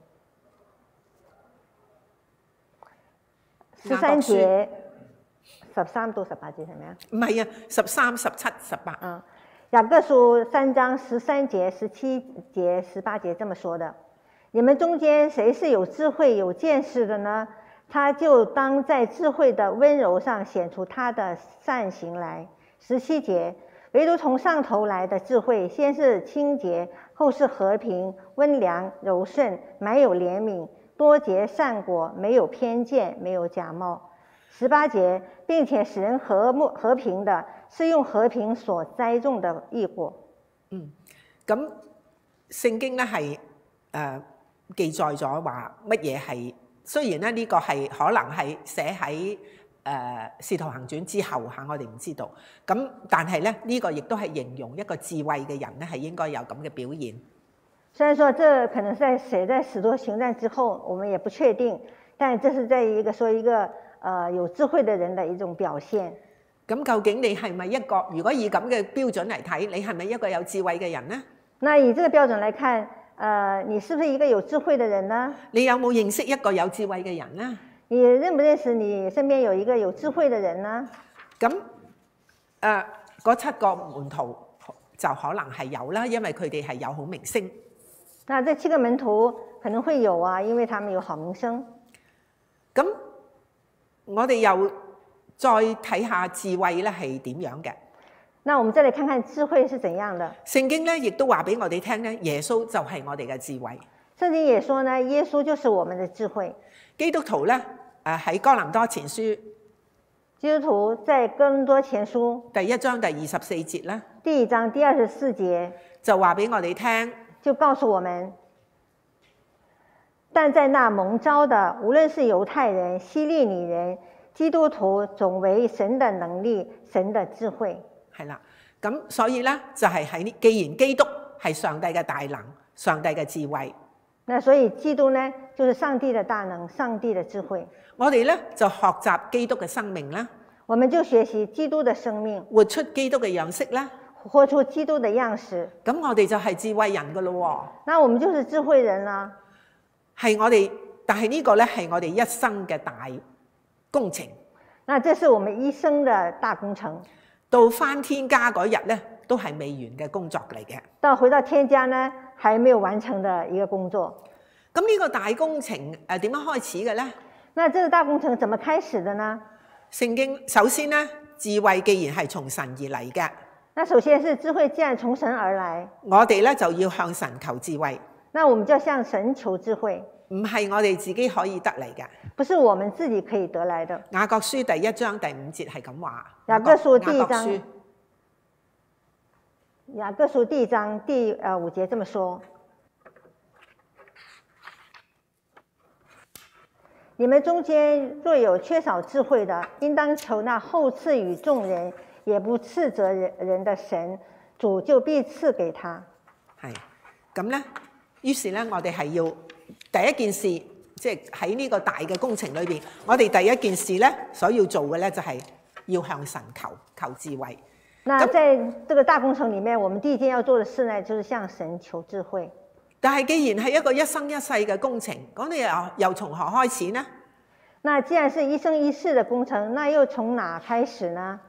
十三節、十三到十八節係咪啊？ 唔係啊，十三、十七、十八。 嗯，雅各書三章十三節、十七節、十八節這麼說的。你們中間誰是有智慧有見識的呢？他就當在智慧的溫柔上顯出他的善行來。十七節，唯獨從上頭來的智慧，先是清潔，後是和平、溫良、柔順，滿有憐憫，多結善果，沒有偏見，沒有假冒。十八節，並且使人和睦和平的，是用和平所栽種的義果。 嗯，咁聖經咧係誒記載咗話乜嘢係？雖然咧呢個係可能係寫喺誒《使徒行傳》之後嚇，我哋唔知道。咁但係咧呢個亦都係形容一個智慧嘅人咧係應該有咁嘅表現。 雖然說這可能是在寫在《使徒行傳》之後，我們也不確定，但這是在一個說一個呃有智慧的人的一種表現。 咁究竟你係咪一個？如果以咁嘅標準嚟睇，你係咪一個有智慧嘅人呢？ 那以這個標準來看。呃，你是不是一個有智慧的人呢？ 你有冇認識一個有智慧嘅人呢？ 你認不認識你身邊有一個有智慧的人呢？ 咁誒，嗰七個門徒就可能係有啦，因為佢哋係有好名聲。 那這七個門徒可能會有啊，因為他們有好名聲。 咁我哋又再睇下智慧咧係點樣嘅。 那我們再來看看智慧是怎樣的。 聖經咧亦都話俾我哋聽咧，耶穌就係我哋嘅智慧。 聖經也說呢，耶穌就是我們的智慧。 基督徒咧誒喺哥林多前書， 基督徒在哥林多前書第一章第二十四節咧， 第一章第二十四節就話俾我哋聽， 就告訴我們，但在那蒙召的，無論是猶太人、希利尼人，基督徒總為神的能力、神的智慧。 係啦，咁所以咧就係喺呢，既然基督係上帝嘅大能、上帝嘅智慧， 那所以基督呢，就是上帝的大能、上帝的智慧。 我哋咧就學習基督嘅生命啦， 我們就學習基督的生命， 活出基督嘅樣式啦， 活出基督的樣式。 咁我哋就係智慧人噶咯。 那我們就是智慧人啦。 係我哋，但係呢個咧係我哋一生嘅大工程。 那這是我們一生的大工程。 到返天家嗰日咧，都係未完嘅工作嚟嘅。 到回到天家呢，還沒有完成的一個工作。 咁呢個大工程誒點樣開始嘅咧？ 那這個大工程怎麼開始的呢？ 聖經首先咧，智慧既然係從神而嚟嘅， 那首先是智慧既然從神而來， 我哋咧就要向神求智慧。 那我們就要向神求智慧， 唔係我哋自己可以得嚟嘅。 不是我們自己可以得來的。 雅各書第一章第五節係咁話。 雅各書第一雅各章書， 雅各書第一章第呃五節這麼說：你們中間若有缺少智慧的，應當求那厚賜與眾人，也不斥責人人的神，主就必賜給他。 係咁咧，於是咧，我哋係要第一件事，即係喺呢個大嘅工程裏邊，我哋第一件事咧，所要做嘅咧就係要向神求求智慧。 那在這個大工程裡面，我們第一件要做的事呢，就是向神求智慧。 但係既然係一個一生一世嘅工程，咁你又又從何開始呢？ 那既然是一生一世的工程，那又從哪開始呢？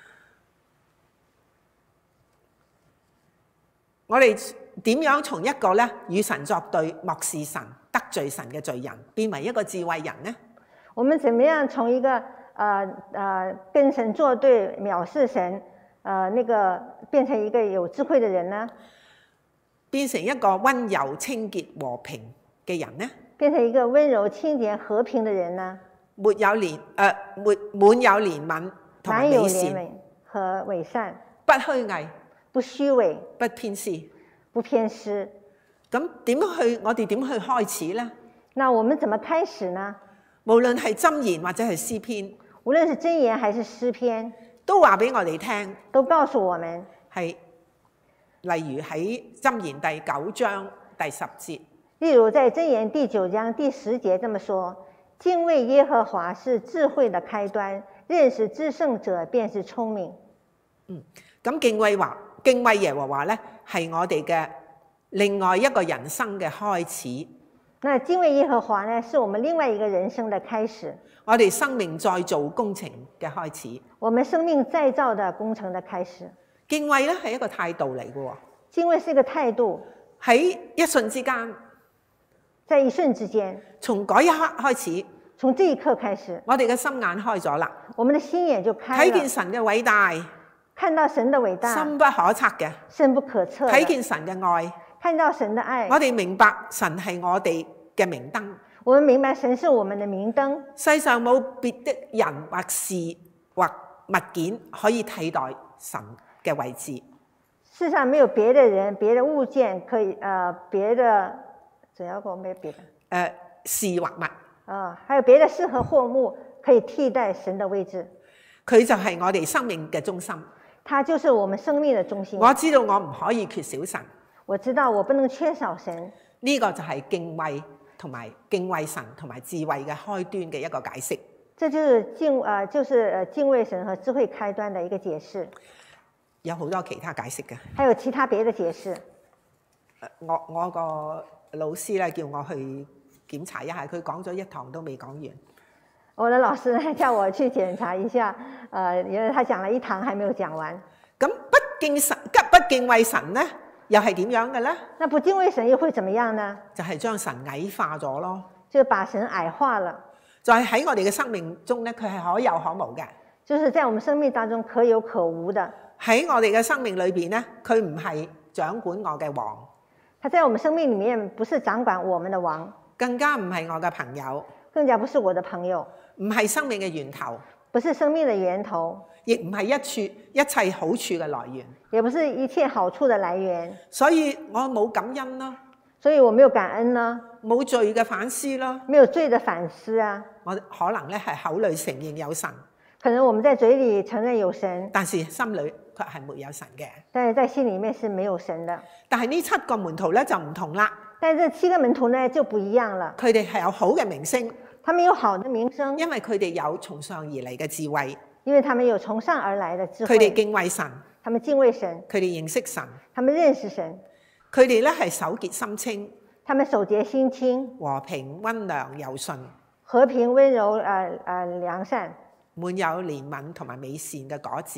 我哋點樣從一個咧與神作對、漠視神、得罪神嘅罪人，變為一個智慧人呢？ 我們怎麼樣從一個呃呃跟神作對、藐視神，呃那個變成一個有智慧的人呢？ 變成一個溫柔、清潔、和平嘅人呢？ 變成一個溫柔、清潔、和平的人呢？ 沒有憐誒，沒滿有憐憫同埋滿有美善， 憐憫和偽善， 不虛偽， 不虛偽， 不偏私。 不偏私。 咁點樣去？我哋點去開始呢？ 那我們怎麼開始呢？ 無論係箴言或者係詩篇， 無論是箴言還是詩篇， 都話俾我哋聽， 都告訴我們係例如喺箴言第九章第十節。 例如在箴言第九章第十節這麼說：敬畏耶和華是智慧的開端，認識至聖者便是聰明。 嗯，咁敬畏華敬畏耶和華咧，係我哋嘅另外一個人生嘅開始。 那敬畏耶和華呢，是我們另外一個人生的開始。 我哋生命再造工程嘅開始。 我們生命再造的工程的開始。 敬畏咧係一個態度嚟嘅喎。 敬畏是一個態度， 喺一瞬之間。 在一瞬之間， 從嗰一刻開始， 從這一刻開始， 我哋嘅心眼開咗啦， 我們的心眼就開了， 睇見神嘅偉大， 看到神的偉大， 深不可測嘅， 深不可測， 睇見神嘅愛， 看到神的愛， 我哋明白神係我哋嘅明燈， 我們明白神是我們的明燈， 世上冇別的人或事或物件可以替代神嘅位置， 世上沒有別的人、別的物件可以，呃，別的。仲有一個咩別的？誒、 呃，事或物啊，還有別的事和貨物可以替代神的位置。 佢就係我哋生命嘅中心。 它就是我們生命的中心。 我知道我唔可以缺少神。 我知道我不能缺少神。 呢、這個就係敬畏同埋敬畏神同埋智慧嘅開端嘅一個解釋。 這就是敬啊、呃，就是誒敬畏神和智慧開端的一個解釋。 有好多其他解釋嘅。 還有其他別的解釋。 我我個老師咧叫我去檢查一下，佢講咗一堂都未講完。 我的老師呢叫我去檢查一下，呃，因為他講了一堂還沒有講完。 咁不敬神、急不敬畏神咧，又係點樣嘅咧？ 那不敬畏神又會怎麼樣呢？ 就係將神矮化咗咯。 就把神矮化了。 就係喺我哋嘅生命中咧，佢係可有可無嘅。 就是在我們生命當中可有可無的。 喺我哋嘅生命裏邊咧，佢唔係掌管我嘅王。 他在我們生命裡面不是掌管我們的王， 更加唔係我嘅朋友， 更加不是我的朋友， 唔係生命嘅源頭， 不是生命的源頭， 亦唔係一處一切好處嘅來源， 也不是一切好處的來源。 所以我冇感恩咯， 所以我沒有感恩呢， 冇罪嘅反思咯， 沒有罪的反思啊。 我可能咧係口裏承認有神， 可能我們在嘴裡承認有神， 但是心裏卻係沒有神嘅。 但是在心裡面是沒有神的。 但係呢七個門徒咧就唔同啦。 但是這七個門徒呢就不一樣了。 佢哋係有好嘅名聲， 他們有好的名聲， 因為佢哋有從上而嚟嘅智慧。 因為他們有從上而來的智慧。 佢哋敬畏神， 他們敬畏神， 佢哋認識神， 他們認識神。 佢哋咧係手潔心清， 他們手潔心清， 和平溫良柔順， 和平溫柔誒誒良善， 滿有憐憫同埋美善嘅果子。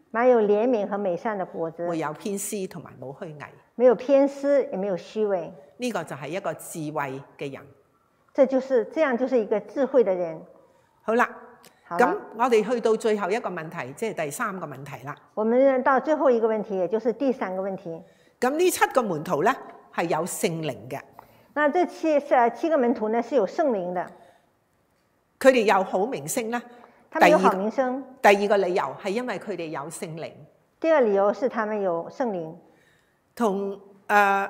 滿有憐憫和美善的果子， 沒有偏私同埋冇虛偽。 沒有偏私，也沒有虛偽。 呢、個就係一個智慧嘅人。 這就是這樣，就是一個智慧的人。 好啦， 好了咁我哋去到最後一個問題，即係第三個問題啦。 我們到最後一個問題，也就是第三個問題。 咁呢七個門徒咧係有聖靈嘅， 那這七呃七個門徒呢是有聖靈的， 佢哋有好名聲咧。 他們有好第二名聲。 第二個理由係因為佢哋有聖靈， 第二理由是他們有聖靈， 同誒、呃、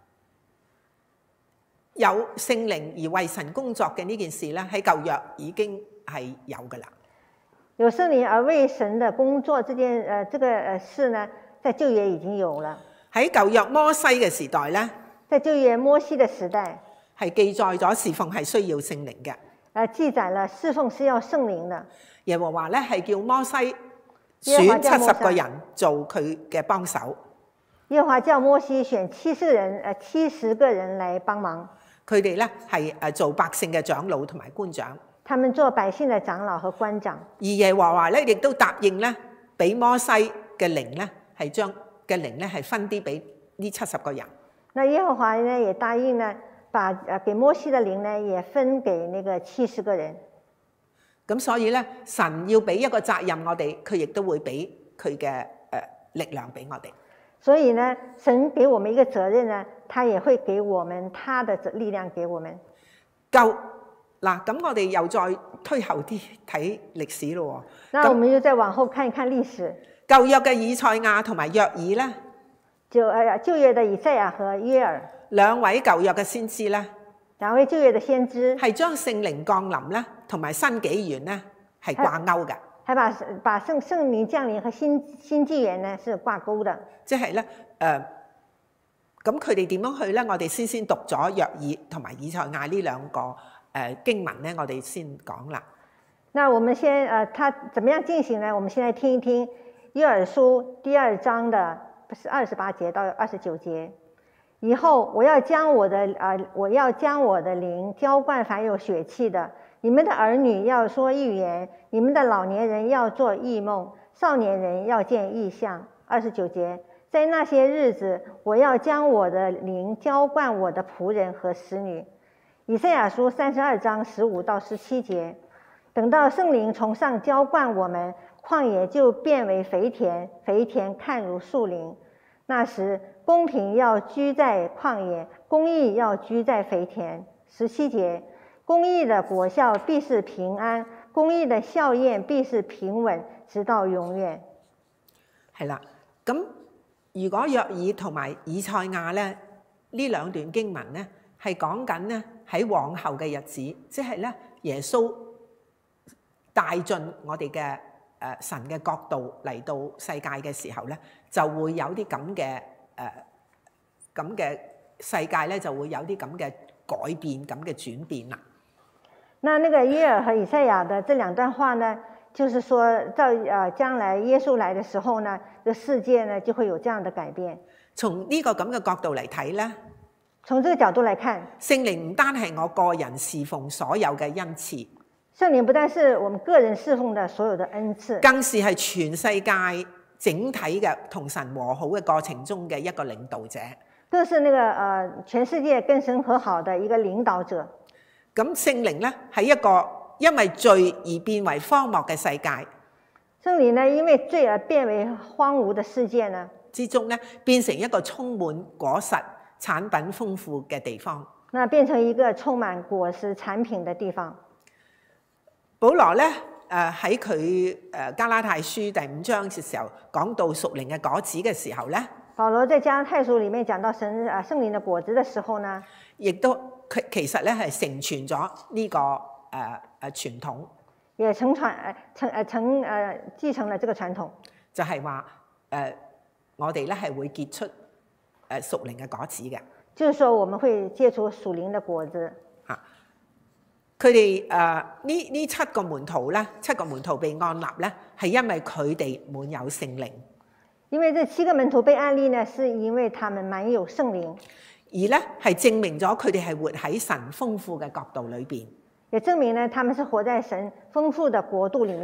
有聖靈而為神工作嘅呢件事咧，喺舊約已經係有噶啦。 有聖靈而為神的工作這件呃這個呃事呢，在舊約已經有了。 喺舊約摩西嘅時代咧， 在舊約摩西的時代， 係記載咗侍奉係需要聖靈嘅。 呃記載了侍奉是要聖靈的。 耶和華咧係叫摩西選七十個人做佢嘅幫手。 耶和華叫摩西選七十人，呃七十個人來幫忙。 佢哋咧係誒做百姓嘅長老同埋官長。 他們做百姓的長老和官長。 而耶和華咧亦都答應咧，俾摩西嘅靈咧係將嘅靈咧係分啲俾呢七十個人。 那耶和華呢也答應呢，把誒給摩西的靈呢也分給那個七十個人。 咁所以咧，神要俾一個責任我哋，佢亦都會俾佢嘅誒力量俾我哋。 所以呢，神給我們一個責任呢，他也會給我們他的力量給我們。 夠嗱，咁我哋又再推後啲睇歷史咯。 那我們就再往後看一看歷史。 舊約嘅以賽亞同埋約珥咧， 就誒舊約的以賽亞和約珥兩位舊約嘅先知咧， 兩位舊約的先知係將聖靈降臨咧，同埋新紀元咧係掛鈎嘅。 還把把聖聖靈降臨和新新紀元呢是掛鈎的。 即係咧誒，咁佢哋點樣去咧？我哋先先讀咗約珥同埋以賽亞呢兩個誒、呃、經文咧，我哋先講啦。 那我們先誒、呃，他怎麼樣進行呢？我們先來聽一聽約珥書第二章的不是二十八節到二十九節。以後我要將我的啊、呃，我要將我的靈澆灌凡有血氣的。你們的兒女要說預言，你們的老年人要做異夢，少年人要見異象。二十九節，在那些日子，我要將我的靈澆灌我的僕人和使女。以賽亞書三十二章十五到十七節，等到聖靈從上澆灌我們，曠野就變為肥田，肥田看如樹林。那時公平要居在曠野，公義要居在肥田。十七節，公義的果效必是平安，公義的效驗必是平穩，直到永遠。 係啦，咁如果約珥同埋以賽亞咧，呢兩段經文咧係講緊咧喺往後嘅日子，即係咧耶穌帶進我哋嘅誒神嘅國度嚟到世界嘅時候咧，就會有啲咁嘅誒咁嘅世界咧，就會有啲咁嘅改變、咁嘅轉變啦。 那那個約珥和以賽亞的這兩段話呢，就是說到呃將來耶穌來的時候呢，這世界呢就會有這樣的改變。 從呢個咁嘅角度嚟睇咧， 從這個角度來看， 聖靈唔單係我個人侍奉所有嘅恩賜， 聖靈不但是我們個人侍奉的所有的恩賜， 更是係全世界整體嘅同神和好嘅過程中嘅一個領導者。 更是那個呃全世界跟神和好的一個領導者。 咁聖靈咧係一個因為罪而變為荒漠嘅世界， 聖靈呢因為罪而變為荒蕪的世界呢之中咧，變成一個充滿果實產品豐富嘅地方。 那變成一個充滿果實產品的地方。 保羅咧誒喺佢誒加拉太書第五章嘅時候講到屬靈嘅果子嘅時候咧， 保羅在加拉太書裡面講到神啊聖靈的果子的時候呢， 亦都佢其實咧係承傳咗呢個誒誒、呃、傳統， 也承傳誒承誒承誒繼承了這個傳統， 就係話誒我哋咧係會結出誒屬靈嘅果子嘅。 就是說我們會結出屬靈的果子。 嚇，佢哋誒呢呢七個門徒咧，七個門徒被按立咧，係因為佢哋滿有聖靈。 因為這七個門徒被按立呢，是因為他們滿有聖靈， 而咧係證明咗佢哋係活喺神豐富嘅國度裏邊， 也證明呢他們是活在神豐富的國度裡面。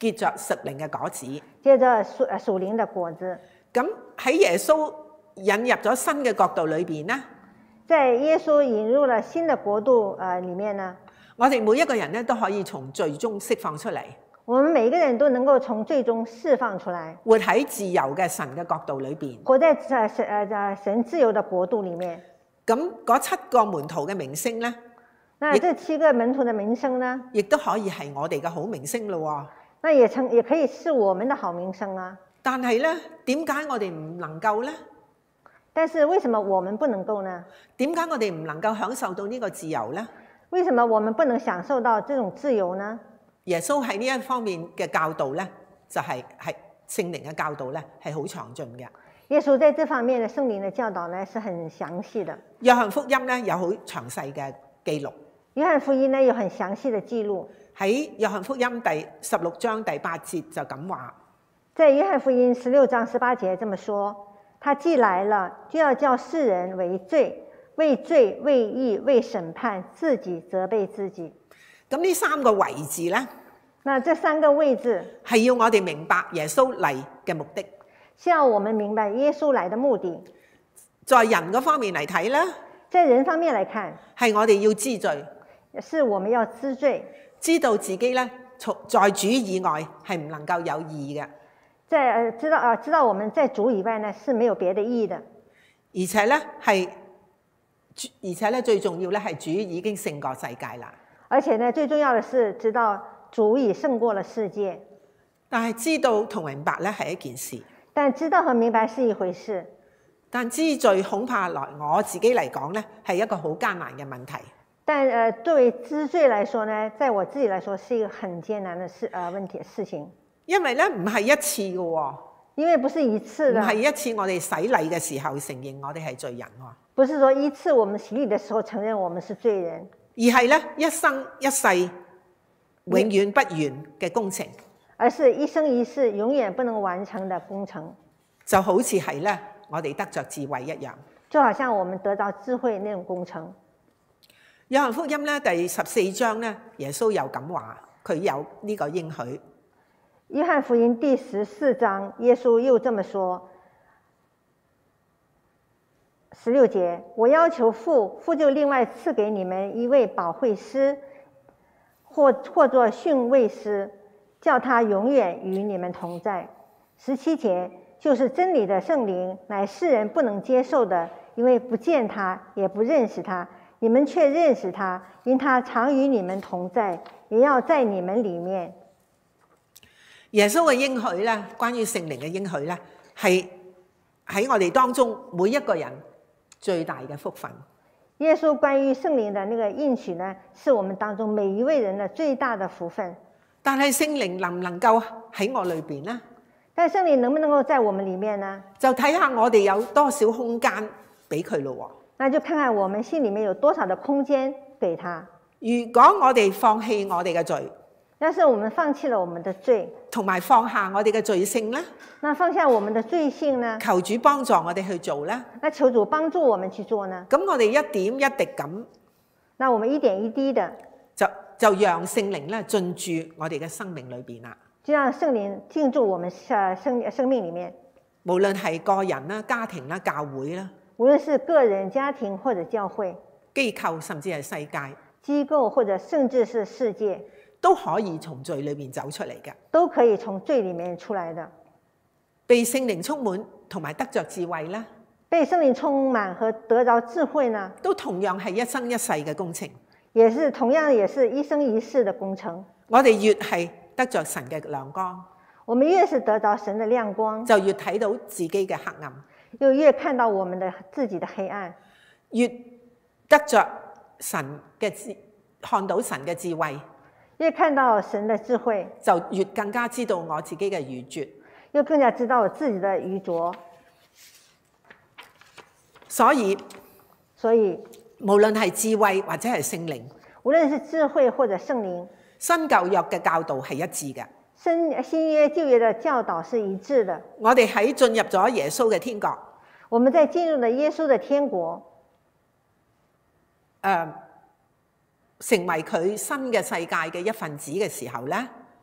結着屬靈嘅果子。 接着屬呃屬靈的果子。 咁喺耶穌引入咗新嘅國度裏邊呢， 在耶穌引入了新的國度呃裡面呢， 我哋每一個人咧都可以從罪中釋放出嚟， 我們每一個人都能夠從罪中釋放出來， 活喺自由嘅神嘅國度裏邊。 活在呃神呃神自由的國度裡面。 咁嗰七個門徒嘅名聲咧， 那這七個門徒的名聲呢， 亦都可以係我哋嘅好名聲咯。 那也成也可以是我們的好名聲啊。 但係咧，點解我哋唔能夠咧？ 但是為什麼我們不能夠呢？ 點解我哋唔能夠享受到呢個自由咧？ 為什麼我們不能享受到這種自由呢？ 耶穌喺呢一方面嘅教導咧，就係係聖靈嘅教導咧，係好詳盡嘅。 耶穌在這方面的聖靈的教導呢，是很詳細的。 約翰福音咧有好詳細嘅記錄。 約翰福音呢有很詳細的記錄。 喺約翰福音第十六章第八節就咁話。 在約翰福音十六章十八節這麼說：他既來了，就要叫世人為罪、為罪、為義、為審判，自己責備自己。 咁呢三個為字咧， 那這三個為字係要我哋明白耶穌嚟嘅目的。 需要我們明白耶穌來的目的。 在人嗰方面嚟睇咧， 在人方面來看， 係我哋要知罪， 是我們要知罪， 知道自己咧，在主以外係唔能夠有義嘅。 在呃知道啊、呃，知道我們在主以外呢是沒有別的義的， 而且咧係，而且咧最重要咧係主已經勝過世界啦。 而且呢最重要的是知道主已勝過了世界。 但係知道同明白咧係一件事， 但知道和明白是一回事。 但知罪恐怕來我自己嚟講咧係一個好艱難嘅問題。 但呃作為知罪來說呢，在我自己來說是一個很艱難的事呃問題事情。 因為咧唔係一次嘅喎， 因為不是一次的， 唔係一次我哋洗禮嘅時候承認我哋係罪人喎， 不是說一次我們洗禮的時候承認我們是罪人， 而係咧一生一世永遠不完嘅工程， 而是一生一世永遠不能完成的工程， 就好似係咧我哋得着智慧一樣， 就好像我們得到智慧那種工程。 約翰福音咧第十四章咧，耶穌又咁話，佢有呢個應許。 約翰福音第十四章，耶穌又這麼說：十六節，我要求父，父就另外賜給你們一位保惠師，或或作訓慰師，叫他永遠與你們同在。十七節，就是真理的聖靈，乃世人不能接受的，因為不見他，也不認識他。你們卻認識他，因他常與你們同在，也要在你們裡面。 耶穌嘅應許咧，關於聖靈嘅應許咧，係喺我哋當中每一個人最大嘅福分。 耶穌關於聖靈的那個應許呢，是我們當中每一位人的最大的福分。 但係聖靈能唔能夠喺我裏邊呢？ 但聖靈能不能夠在我們裡面呢？ 就睇下我哋有多少空間俾佢咯。 那就看看我們心裡面有多少的空間給他。 如果我哋放棄我哋嘅罪， 要是我們放棄了我們的罪， 同埋放下我哋嘅罪性咧， 那放下我們的罪性呢？ 求主幫助我哋去做咧。 那求主幫助我們去做呢？ 咁我哋一點一滴咁， 那我們一點一滴的就就讓聖靈咧進駐我哋嘅生命裏邊啦。 就讓聖靈進駐我們生生命裡面。 無論係個人啦、家庭啦、教會啦， 無論是個人、家庭或者教會、 機構，甚至係世界， 機構或者甚至是世界， 都可以從罪裏面走出嚟嘅， 都可以從罪裡面出來的。 被聖靈充滿同埋得着智慧咧， 被聖靈充滿和得着智慧呢， 都同樣係一生一世嘅工程。 也是同樣也是一生一世的工程。 我哋越係得着神嘅亮光， 我們越是得着神的亮光， 就越睇到自己嘅黑暗， 又越看到我們的自己的黑暗， 越得着神嘅智，看到神嘅智慧， 越看到神的智慧， 就越更加知道我自己嘅愚拙， 又更加知道我自己的愚拙。 所以， 所以無論係智慧或者係聖靈， 無論是智慧或者聖靈， 新舊約嘅教導係一致嘅。 新新約舊約的教導是一致的。 我哋喺進入咗耶穌嘅天國， 我們在進入了耶穌的天國， 誒、呃，成為佢新嘅世界嘅一份子嘅時候咧，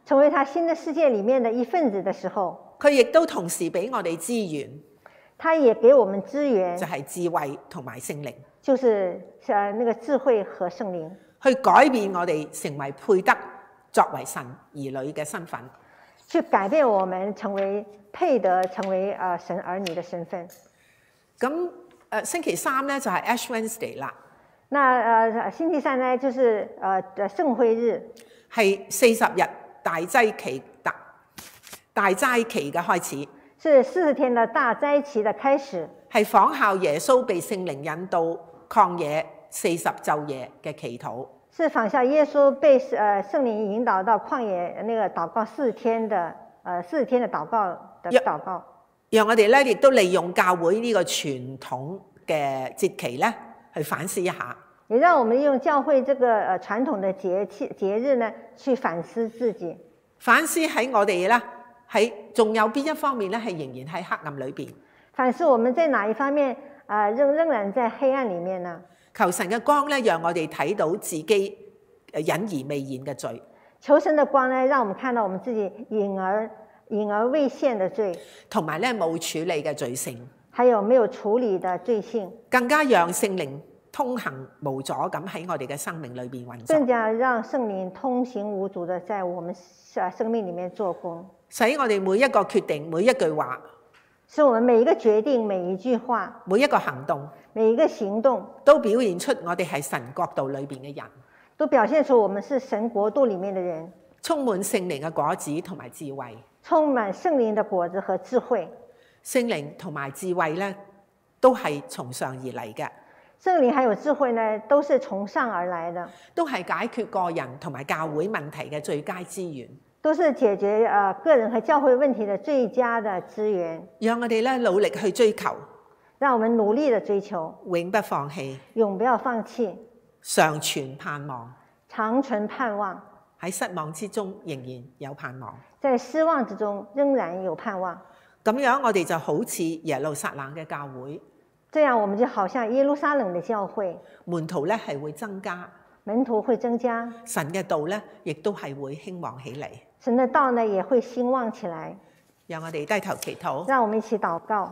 成為他新的世界裡面的一份子的時候， 佢亦都同時俾我哋資源， 他也給我們資源， 就係智慧同埋聖靈， 就是呃那個智慧和聖靈， 去改變我哋成為配得作為神兒女嘅身份， 去改變我們成為配得成為呃神兒女的身份。 咁誒星期三咧就係 Ash Wednesday 啦， 那呃星期三呢就是呃聖會日， 係四十日大齋期大大齋期嘅開始， 是四十天的大齋期的開始， 係仿效耶穌被聖靈引導曠野四十晝夜嘅祈禱， 是仿效耶穌被呃聖靈引導到曠野那個禱告四十天的呃四十天的禱告的禱告。 讓我哋咧亦都利用教會呢個傳統嘅節期咧，去反思一下。 也讓我們利用教會這個呃傳統的節氣節日呢，去反思自己。 反思喺我哋咧，喺仲有邊一方面咧係仍然喺黑暗裏邊。 反思我們在哪一方面啊、呃，仍仍然在黑暗裡面呢？ 求神嘅光咧，讓我哋睇到自己誒隱而未現嘅罪。 求神的光呢，讓我們看到我們自己隱而隱而未現的罪， 同埋咧冇處理嘅罪性， 還有沒有處理的罪性， 更加讓聖靈通行無阻咁喺我哋嘅生命裏邊運作， 更加讓聖靈通行無阻的在我們生命裡面做工， 使我哋每一個決定、每一句話， 使我們每一個決定、每一句話、 每一個行動， 每一個行動， 都表現出我哋係神國度裏邊嘅人， 都表現出我們是神國度裡面的人， 充滿聖靈嘅果子同埋智慧。 充滿聖靈的果子和智慧， 聖靈同埋智慧咧，都係從上而嚟嘅。 聖靈還有智慧呢，都是從上而來的， 都係解決個人同埋教會問題嘅最佳資源。 都是解決呃個人和教會問題的最佳的資源。 讓我哋咧努力去追求， 讓我們努力的追求， 永不放棄， 永不要放棄， 常存盼望， 長存盼望。 喺失望之中仍然有盼望。 在失望之中仍然有盼望。 咁樣我哋就好似耶路撒冷嘅教會， 這樣我們就好像耶路撒冷的教會， 門徒咧係會增加， 門徒會增加， 神嘅道咧亦都係會興旺起嚟。 神的道呢也會興旺起來。 讓我哋低頭祈禱。 讓我們一起禱告。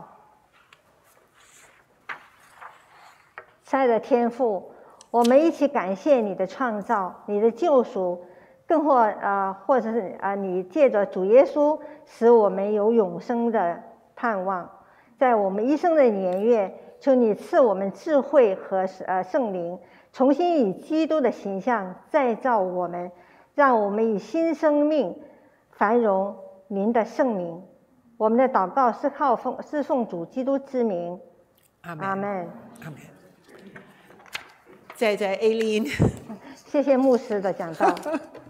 親愛的天父，我們一起感謝你的創造，你的救贖。更或呃，或者是啊，你借着主耶穌，使我們有永生的盼望。在我們一生的年月，求你賜我們智慧和呃聖靈，重新以基督的形象再造我們，讓我們以新生命繁榮您的聖名。我們的禱告是靠奉是奉主基督之名。 阿門。 阿門。 阿門。謝謝 Aileen。 謝謝牧師的講道。